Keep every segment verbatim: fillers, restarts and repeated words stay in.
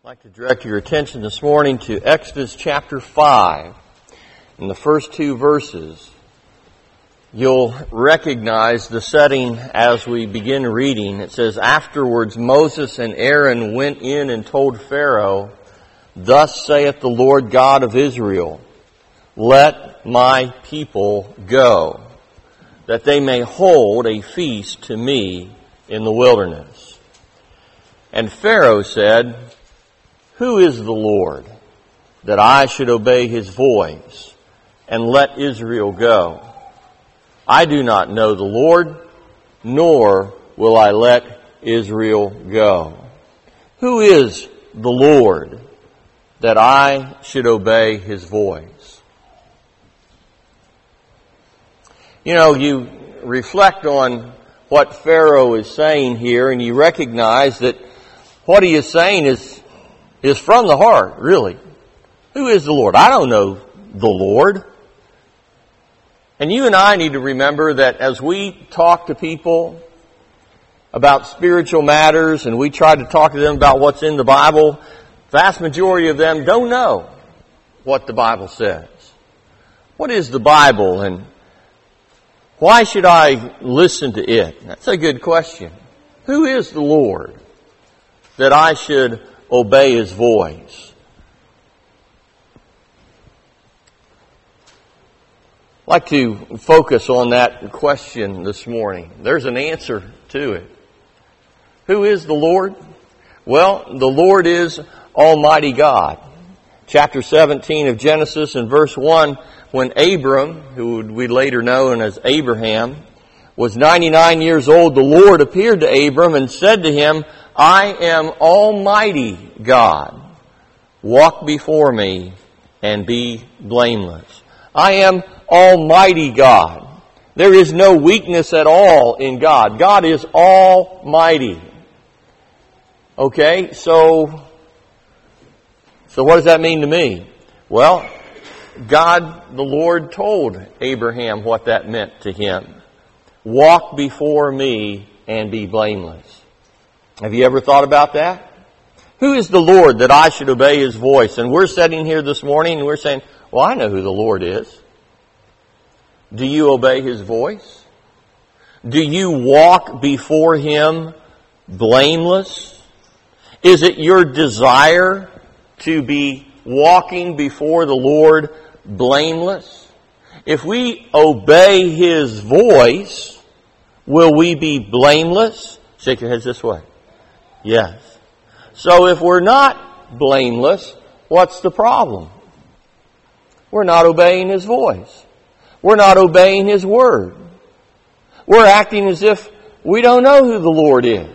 I'd like to direct your attention this morning to Exodus chapter five. In the first two verses, you'll recognize the setting as we begin reading. It says, "Afterwards Moses and Aaron went in and told Pharaoh, 'Thus saith the Lord God of Israel, Let my people go, that they may hold a feast to me in the wilderness.' And Pharaoh said, 'Who is the Lord, that I should obey his voice and let Israel go? I do not know the Lord, nor will I let Israel go. Who is the Lord, that I should obey his voice?'" You know, you reflect on what Pharaoh is saying here, and you recognize that what he is saying is is from the heart, really. Who is the Lord? I don't know the Lord. And you and I need to remember that as we talk to people about spiritual matters and we try to talk to them about what's in the Bible, the vast majority of them don't know what the Bible says. What is the Bible, and why should I listen to it? That's a good question. Who is the Lord, that I should obey his voice? I'd like to focus on that question this morning. There's an answer to it. Who is the Lord? Well, the Lord is Almighty God. Chapter seventeen of Genesis and verse one, when Abram, who we later know as Abraham, was ninety-nine years old, the Lord appeared to Abram and said to him, "I am Almighty God. Walk before me and be blameless." I am Almighty God. There is no weakness at all in God. God is almighty. Okay, so, so what does that mean to me? Well, God, the Lord, told Abraham what that meant to him. Walk before me and be blameless. Have you ever thought about that? Who is the Lord, that I should obey his voice? And we're sitting here this morning and we're saying, well, I know who the Lord is. Do you obey his voice? Do you walk before him blameless? Is it your desire to be walking before the Lord blameless? If we obey his voice, will we be blameless? Shake your heads this way. Yes. So if we're not blameless, what's the problem? We're not obeying his voice. We're not obeying his word. We're acting as if we don't know who the Lord is.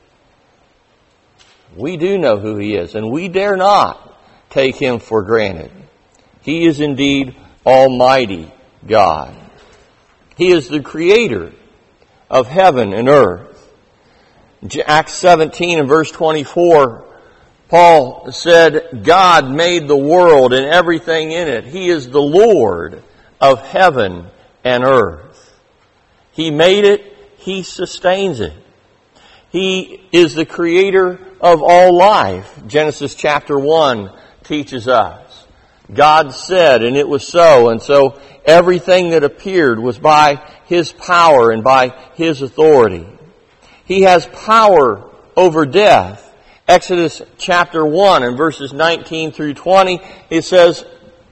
We do know who he is, and we dare not take him for granted. He is indeed Almighty God. He is the creator of heaven and earth. Acts seventeen and verse twenty-four, Paul said, God made the world and everything in it. He is the Lord of heaven and earth. He made it. He sustains it. He is the creator of all life. Genesis chapter one teaches us. God said, and it was so. And so everything that appeared was by his power and by his authority. He has power over death. Exodus chapter one and verses nineteen through twenty, it says,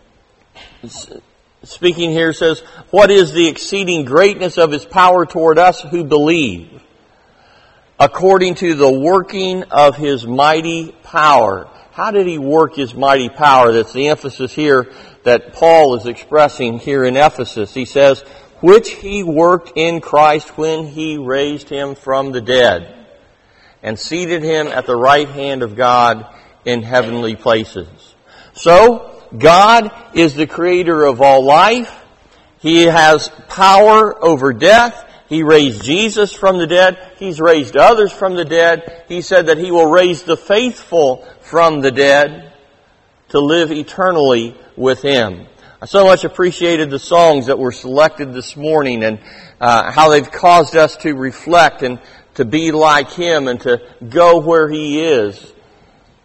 speaking here, says, "What is the exceeding greatness of his power toward us who believe? According to the working of his mighty power." How did he work his mighty power? That's the emphasis here that Paul is expressing here in Ephesus. He says, "Which he worked in Christ when he raised him from the dead and seated him at the right hand of God in heavenly places." So, God is the creator of all life. He has power over death. He raised Jesus from the dead. He's raised others from the dead. He said that he will raise the faithful from the dead to live eternally with him. I so much appreciated the songs that were selected this morning, and uh, how they've caused us to reflect and to be like him and to go where he is.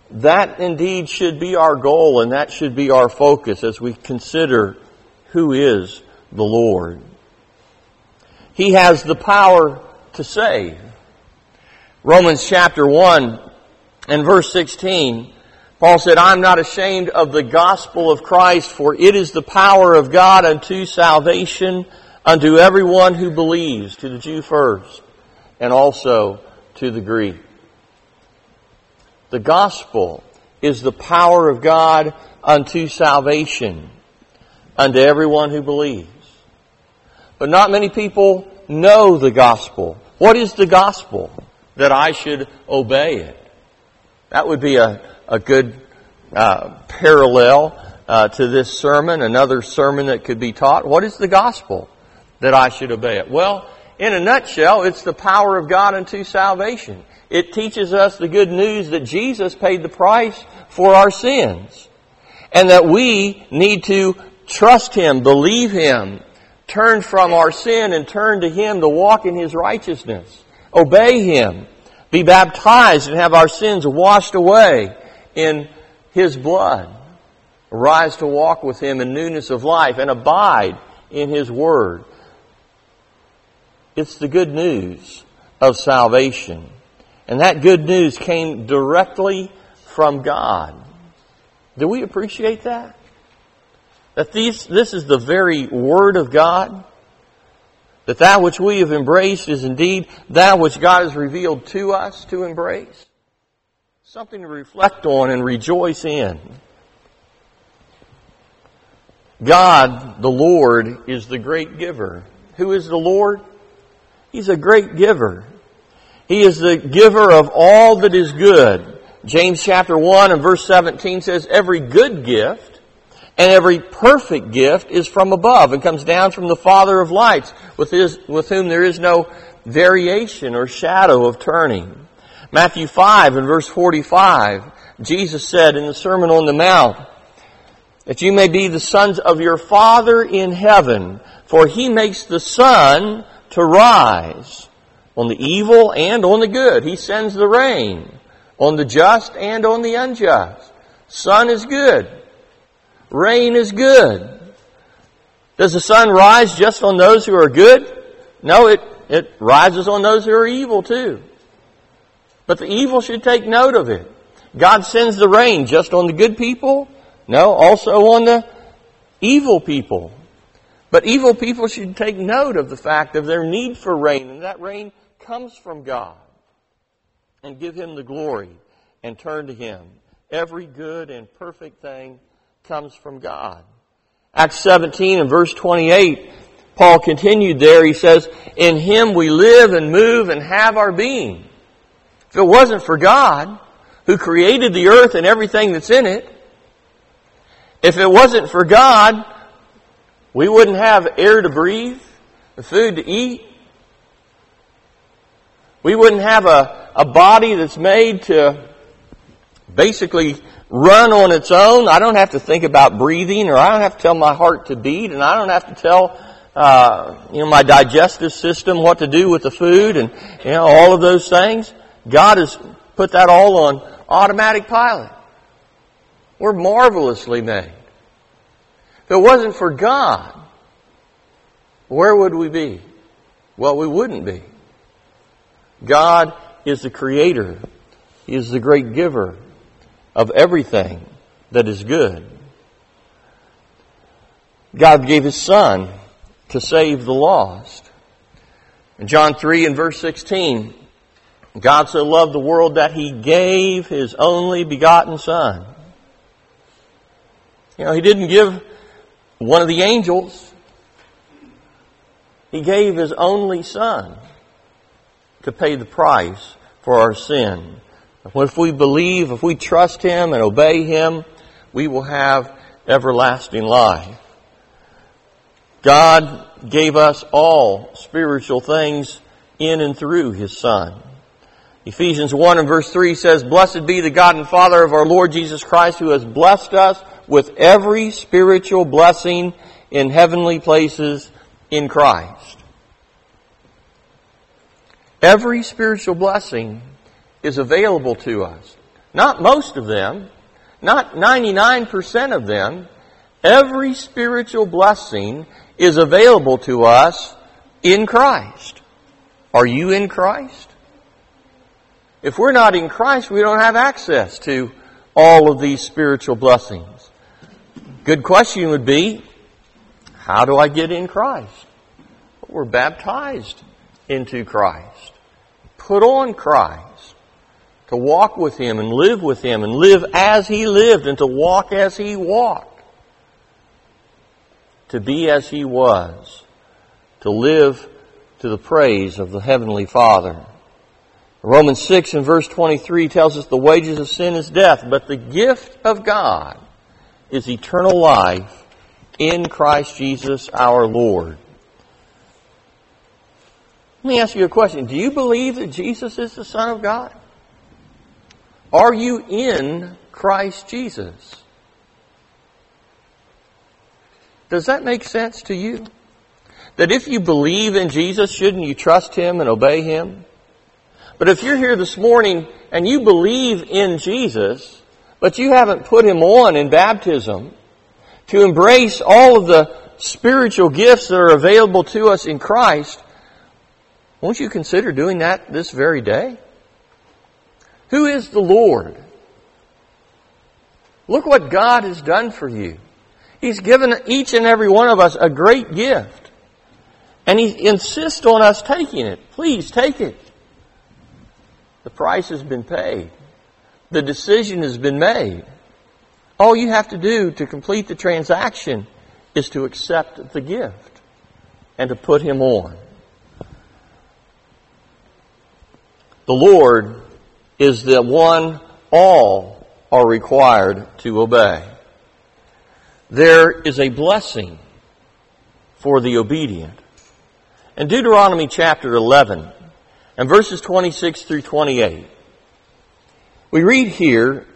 that indeed should be our goal, and that should be our focus as we consider who is the Lord. He has the power to save. Romans chapter one and verse sixteen, Paul said, I'm not ashamed of the gospel of Christ, for it is the power of God unto salvation unto everyone who believes, to the Jew first, and also to the Greek. The gospel is the power of God unto salvation unto everyone who believes. But not many people know the gospel. What is the gospel? That I should obey it. That would be a, a good uh, parallel uh, to this sermon, another sermon that could be taught. What is the gospel? That I should obey it. Well, in a nutshell, it's the power of God unto salvation. It teaches us the good news that Jesus paid the price for our sins, and that we need to trust Him, believe Him, turn from our sin and turn to Him to walk in His righteousness. Obey Him, be baptized and have our sins washed away in His blood. Rise to walk with Him in newness of life and abide in His Word. It's the good news of salvation. And that good news came directly from God. Do we appreciate that? That these, this is the very Word of God? That that which we have embraced is indeed that which God has revealed to us to embrace? Something to reflect on and rejoice in. God, the Lord, is the great giver. Who is the Lord? He's a great giver. He is the giver of all that is good. James chapter one and verse seventeen says, every good gift and every perfect gift is from above and comes down from the Father of lights, with, his, with whom there is no variation or shadow of turning. Matthew five and verse forty-five, Jesus said in the Sermon on the Mount, that you may be the sons of your Father in heaven, for He makes the sun to rise on the evil and on the good. He sends the rain on the just and on the unjust. Sun is good. Rain is good. Does the sun rise just on those who are good? No, it, it rises on those who are evil too. But the evil should take note of it. God sends the rain just on the good people? No, also on the evil people. But evil people should take note of the fact of their need for rain, and that rain comes from God. And give Him the glory and turn to Him. Every good and perfect thing comes from God. Acts seventeen and verse twenty-eight, Paul continued there. He says, in Him we live and move and have our being. If it wasn't for God, who created the earth and everything that's in it, if it wasn't for God, we wouldn't have air to breathe, food to eat. We wouldn't have a, a body that's made to basically run on its own. I don't have to think about breathing, or I don't have to tell my heart to beat, and I don't have to tell uh, you know my digestive system what to do with the food, and you know all of those things. God has put that all on automatic pilot. We're marvelously made. If it wasn't for God, where would we be? Well, we wouldn't be. God is the creator. He is the great giver of everything that is good. God gave His Son to save the lost. In John three and verse sixteen, God so loved the world that He gave His only begotten Son. You know, He didn't give one of the angels. He gave His only Son to pay the price for our sin. If we believe, if we trust Him and obey Him, we will have everlasting life. God gave us all spiritual things in and through His Son. Ephesians one and verse three says, blessed be the God and Father of our Lord Jesus Christ, who has blessed us with every spiritual blessing in heavenly places in Christ. Every spiritual blessing is available to us. not most of them, not ninety-nine percent of them. Every spiritual blessing is available to us in Christ. Are you in Christ? If we're not in Christ, we don't have access to all of these spiritual blessings. Good question would be, how do I get in Christ? We're baptized into Christ. Put on Christ. To walk with Him and live with Him and live as He lived and to walk as He walked. To be as He was. To live to the praise of the Heavenly Father. Romans six and verse twenty-three tells us the wages of sin is death, but the gift of God is eternal life in Christ Jesus our Lord. Let me ask you a question. Do you believe that Jesus is the Son of God? Are you in Christ Jesus? Does that make sense to you? That if you believe in Jesus, shouldn't you trust Him and obey Him? But if you're here this morning and you believe in Jesus, but you haven't put Him on in baptism to embrace all of the spiritual gifts that are available to us in Christ, won't you consider doing that this very day? Who is the Lord? Look what God has done for you. He's given each and every one of us a great gift. And He insists on us taking it. Please take it. The price has been paid. The decision has been made. All you have to do to complete the transaction is to accept the gift and to put Him on. The Lord is the one all are required to obey. There is a blessing for the obedient. In Deuteronomy chapter eleven, and verses twenty-six through twenty-eight, we read here,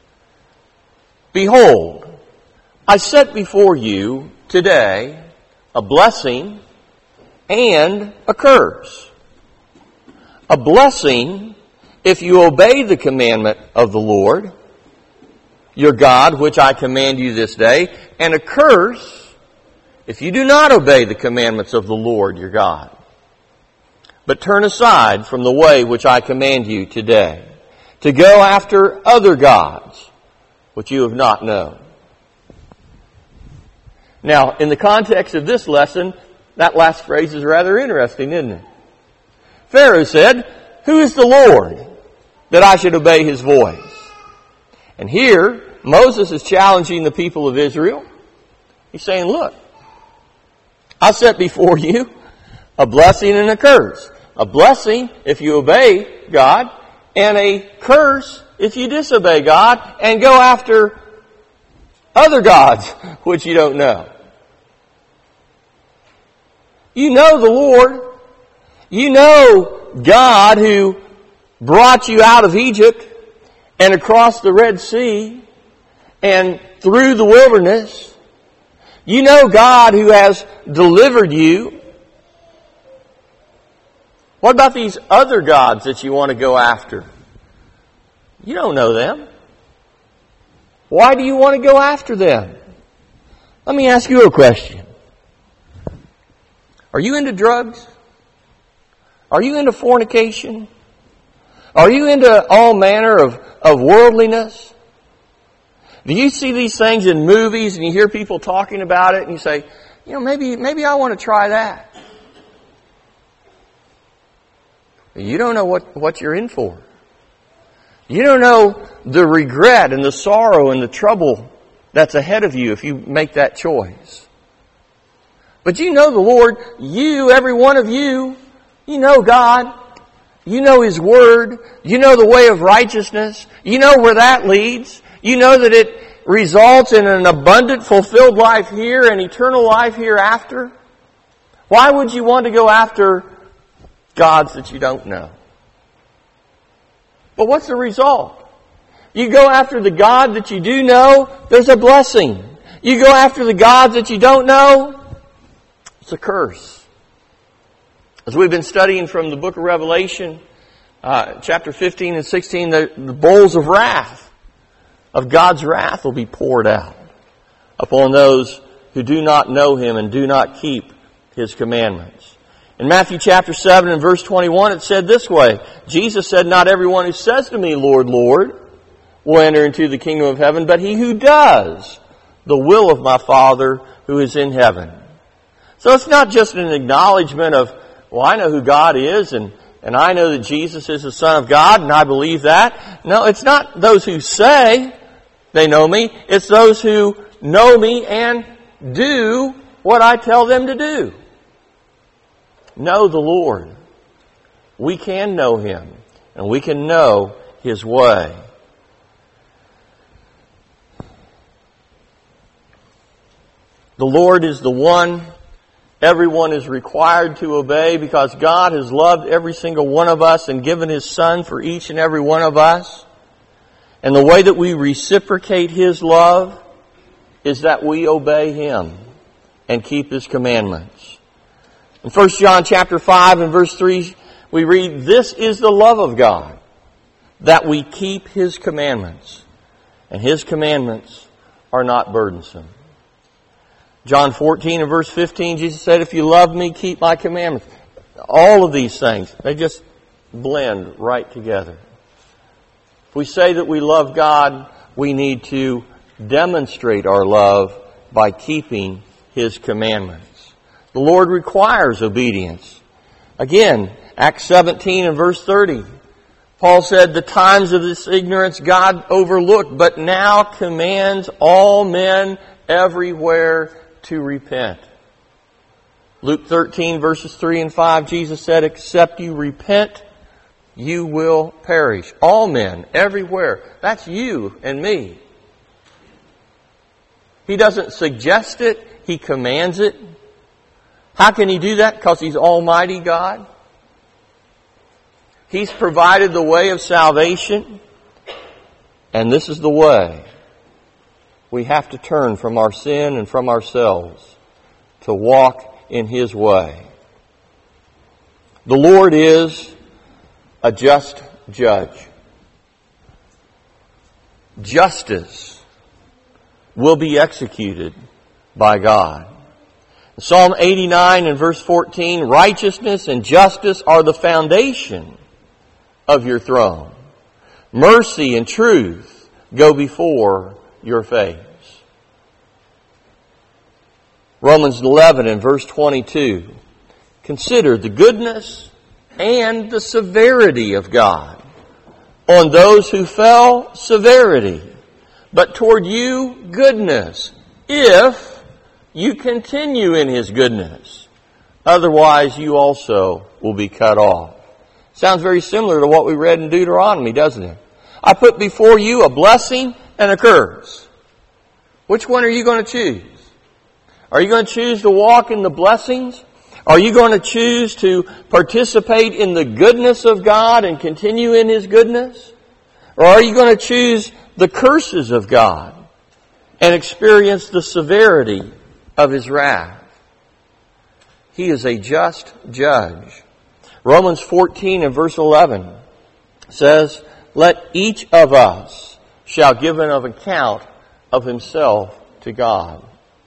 "Behold, I set before you today a blessing and a curse. A blessing if you obey the commandment of the Lord, your God, which I command you this day, and a curse if you do not obey the commandments of the Lord, your God, but turn aside from the way which I command you today, to go after other gods, which you have not known." Now, in the context of this lesson, that last phrase is rather interesting, isn't it? Pharaoh said, "Who is the Lord that I should obey His voice?" And here, Moses is challenging the people of Israel. He's saying, look, I set before you a blessing and a curse. A blessing if you obey God, and a curse if you disobey God and go after other gods which you don't know. You know the Lord. You know God who brought you out of Egypt and across the Red Sea and through the wilderness. You know God who has delivered you. What about these other gods that you want to go after? You don't know them. Why do you want to go after them? Let me ask you a question. Are you into drugs? Are you into fornication? Are you into all manner of, of worldliness? Do you see these things in movies and you hear people talking about it and you say, you know, maybe, maybe I want to try that. You don't know what, what you're in for. You don't know the regret and the sorrow and the trouble that's ahead of you if you make that choice. But you know the Lord. You, every one of you, you know God. You know His Word. You know the way of righteousness. You know where that leads. You know that it results in an abundant, fulfilled life here and eternal life hereafter. Why would you want to go after gods that you don't know? But what's the result? You go after the God that you do know, there's a blessing. You go after the gods that you don't know, it's a curse. As we've been studying from the book of Revelation, Uh, chapter fifteen and sixteen, the, the bowls of wrath, of God's wrath will be poured out upon those who do not know Him and do not keep His commandments. In Matthew chapter seven and verse twenty-one, it said this way, Jesus said, "Not everyone who says to me, 'Lord, Lord,' will enter into the kingdom of heaven, but he who does the will of my Father who is in heaven." So it's not just an acknowledgement of, well, I know who God is, and, and I know that Jesus is the Son of God, and I believe that. No, it's not those who say they know me. It's those who know me and do what I tell them to do. Know the Lord. We can know Him, and we can know His way. The Lord is the one everyone is required to obey because God has loved every single one of us and given His Son for each and every one of us. And the way that we reciprocate His love is that we obey Him and keep His commandments. In First John chapter five and verse three, we read, "This is the love of God, that we keep His commandments, and His commandments are not burdensome." John fourteen and verse fifteen, Jesus said, "If you love me, keep my commandments." All of these things, they just blend right together. If we say that we love God, we need to demonstrate our love by keeping His commandments. The Lord requires obedience. Again, Acts seventeen and verse thirty, Paul said, "The times of this ignorance God overlooked, but now commands all men everywhere to repent." Luke thirteen verses three and five, Jesus said, "Except you repent, you will perish." All men, everywhere. That's you and me. He doesn't suggest it, He commands it. How can He do that? Because He's Almighty God. He's provided the way of salvation. And this is the way. We have to turn from our sin and from ourselves to walk in His way. The Lord is a just judge. Justice will be executed by God. Psalm eighty-nine and verse fourteen, "Righteousness and justice are the foundation of your throne. Mercy and truth go before your face." Romans eleven and verse twenty-two, "Consider the goodness and the severity of God. On those who fell, severity, but toward you, goodness, if you continue in His goodness. Otherwise, you also will be cut off." Sounds very similar to what we read in Deuteronomy, doesn't it? "I put before you a blessing and a curse. Which one are you going to choose? Are you going to choose to walk in the blessings? Are you going to choose to participate in the goodness of God and continue in His goodness? Or are you going to choose the curses of God and experience the severity of His wrath? He is a just judge. Romans fourteen and verse eleven says, "Let each of us shall give an account of himself to God."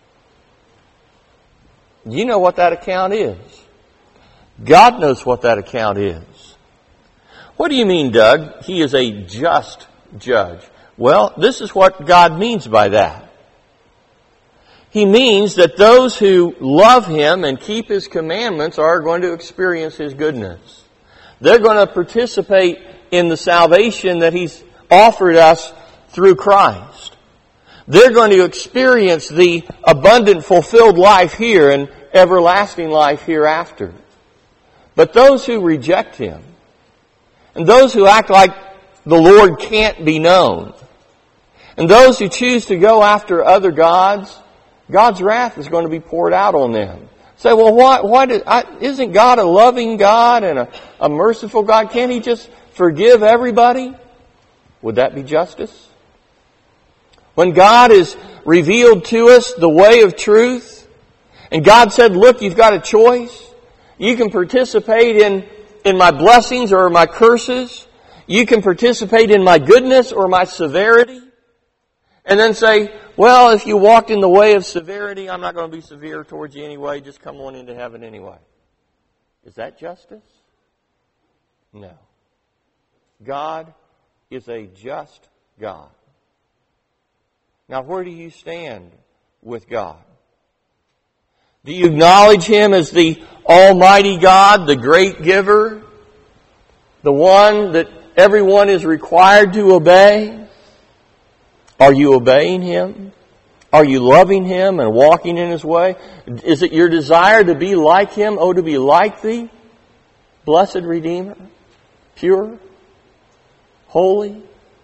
You know what that account is. God knows what that account is. What do you mean, Doug? He is a just judge. Well, this is what God means by that. He means that those who love Him and keep His commandments are going to experience His goodness. They're going to participate in the salvation that He's offered us through Christ. They're going to experience the abundant, fulfilled life here and everlasting life hereafter. But those who reject Him, and those who act like the Lord can't be known, and those who choose to go after other gods, God's wrath is going to be poured out on them. Say, well, why, why did, I, isn't God a loving God and a, a merciful God? Can't He just forgive everybody? Would that be justice? When God has revealed to us the way of truth, and God said, look, you've got a choice. You can participate in, in my blessings or my curses. You can participate in my goodness or my severity. And then say, well, if you walked in the way of severity, I'm not going to be severe towards you anyway. Just come on into heaven anyway. Is that justice? No. God is a just God. Now, where do you stand with God? Do you acknowledge Him as the Almighty God, the great giver, the one that everyone is required to obey? Are you obeying Him? Are you loving Him and walking in His way? Is it your desire to be like Him? Oh, to be like Thee, blessed Redeemer, pure, holy,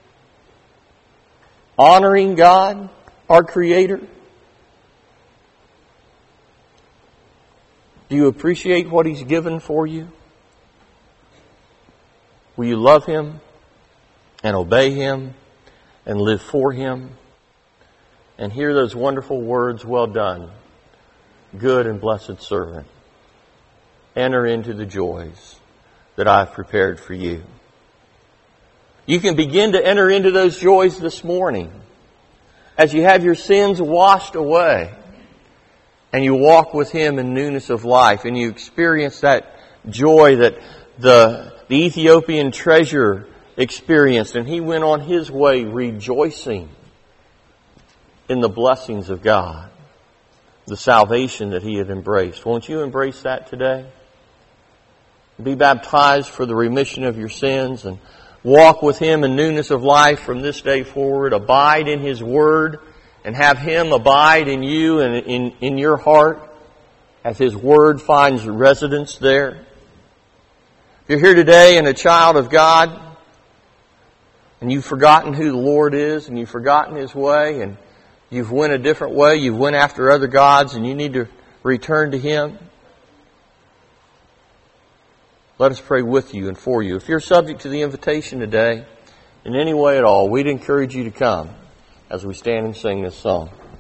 honoring God, our Creator? Do you appreciate what He's given for you? Will you love Him and obey Him and live for Him and hear those wonderful words, well done, good and blessed servant. Enter into the joys that I've prepared for you. You can begin to enter into those joys this morning as you have your sins washed away and you walk with Him in newness of life and you experience that joy that the, the Ethiopian treasurer experienced, and he went on his way rejoicing in the blessings of God, the salvation that he had embraced. Won't you embrace that today? Be baptized for the remission of your sins and walk with Him in newness of life from this day forward. Abide in His Word and have Him abide in you and in, in your heart as His Word finds residence there. If you're here today and a child of God and you've forgotten who the Lord is and you've forgotten His way and you've went a different way, you've went after other gods and you need to return to Him, let us pray with you and for you. If you're subject to the invitation today in any way at all, we'd encourage you to come as we stand and sing this song.